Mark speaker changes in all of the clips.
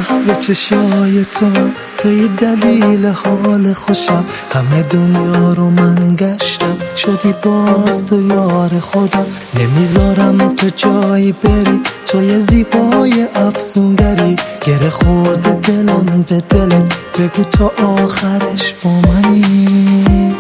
Speaker 1: به چشای توی دلیل حال خوشم. همه دنیا رو من گشتم، شدی باز تو یار خودم. نمیذارم تو جایی بری، توی زیبای افسونگری. گره خورده دلم به دلت، بگو تا آخرش با منی.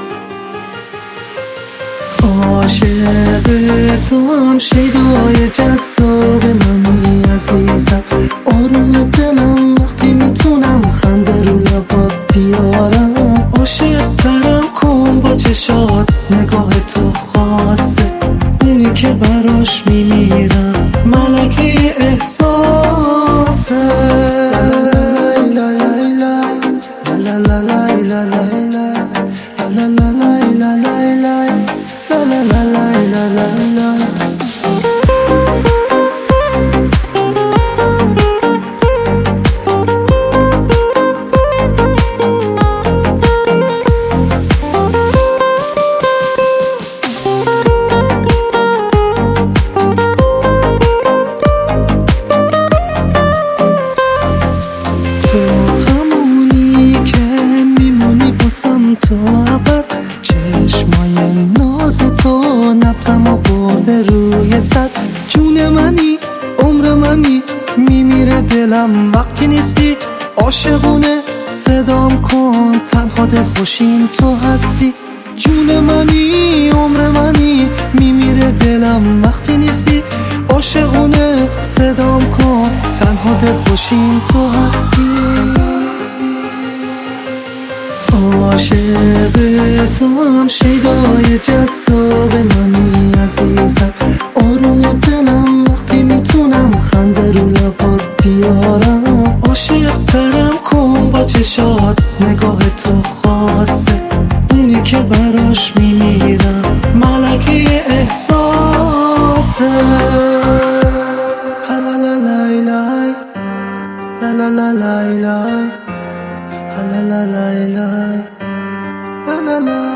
Speaker 1: عاشق تو هم شیدای جذاب منی عزیزم. آروم دلم وقتی میتونم خنده رو لبات بیارم. عاشق ترم کن با چشات، نگاه تو خاصه اونی که براش میمیرم. ملکه احساسه. تو ابد چشمای ناز تو نبضم و برده روی صد. جون منی عمر منی، میمیره دلم وقتی نیستی. عاشقونه صدام کن، تنها دلخوشیم تو هستی. جون منی عمر منی، میمیره دلم وقتی نیستی. عاشقونه صدام کن، تنها دلخوشیم تو هستی. عاشق تو هم شیدای جذاب منی عزیزم. آروم دلم وقتی میتونم خنده رو لبات بیارم. عاشق ترم کن با چشات، نگاه تو خاصه اونی که براش میمیرم. ملکه احساسه. لا لا لا لا لا لا لا لا لا لا لا لا لا لا لا.